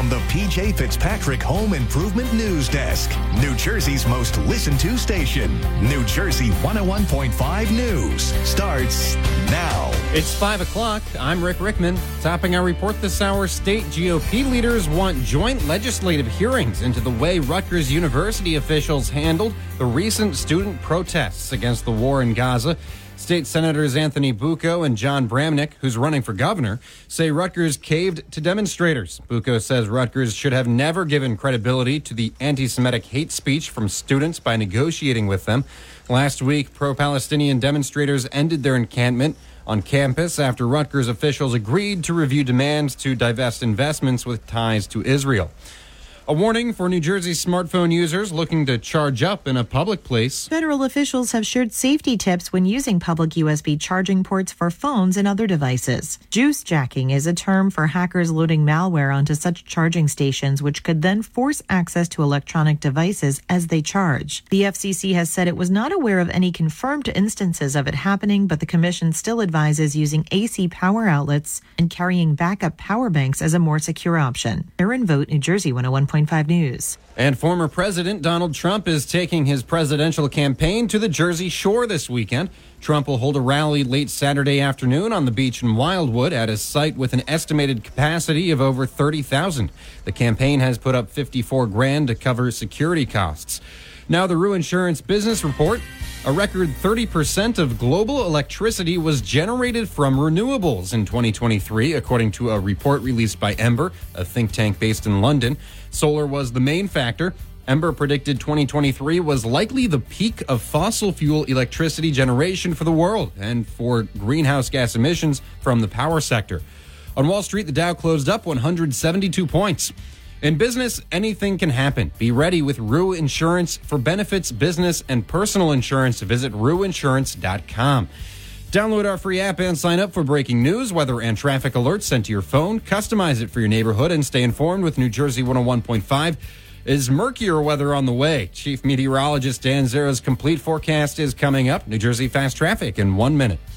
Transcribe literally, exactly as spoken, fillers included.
from the P J Fitzpatrick Home Improvement News Desk, New Jersey's most listened to station. New Jersey one oh one point five News starts now. It's five o'clock. I'm Rick Rickman. Topping our report this hour, state G O P leaders want joint legislative hearings into the way Rutgers University officials handled the recent student protests against the war in Gaza. State Senators Anthony Bucco and John Bramnick, who's running for governor, say Rutgers caved to demonstrators. Bucco says Rutgers should have never given credibility to the anti-Semitic hate speech from students by negotiating with them. Last week, pro-Palestinian demonstrators ended their encampment on campus after Rutgers officials agreed to review demands to divest investments with ties to Israel. A warning for New Jersey smartphone users looking to charge up in a public place. Federal officials have shared safety tips when using public U S B charging ports for phones and other devices. Juice jacking is a term for hackers loading malware onto such charging stations, which could then force access to electronic devices as they charge. The F C C has said it was not aware of any confirmed instances of it happening, but the commission still advises using A C power outlets and carrying backup power banks as a more secure option. Erin Vogt, New Jersey one oh one point five News. And former President Donald Trump is taking his presidential campaign to the Jersey Shore this weekend. Trump will hold a rally late Saturday afternoon on the beach in Wildwood at a site with an estimated capacity of over thirty thousand. The campaign has put up fifty-four grand to cover security costs. Now the Rue Insurance Business Report. A record thirty percent of global electricity was generated from renewables in twenty twenty-three, according to a report released by Ember, a think tank based in London. Solar was the main factor. Ember predicted twenty twenty-three was likely the peak of fossil fuel electricity generation for the world and for greenhouse gas emissions from the power sector. On Wall Street, the Dow closed up one hundred seventy-two points. In business, anything can happen. Be ready with Rue Insurance. For benefits, business, and personal insurance, visit rue insurance dot com. Download our free app and sign up for breaking news, weather, and traffic alerts sent to your phone. Customize it for your neighborhood and stay informed with New Jersey one oh one point five. Is murkier weather on the way? Chief Meteorologist Dan Zera's complete forecast is coming up. New Jersey Fast Traffic in one minute.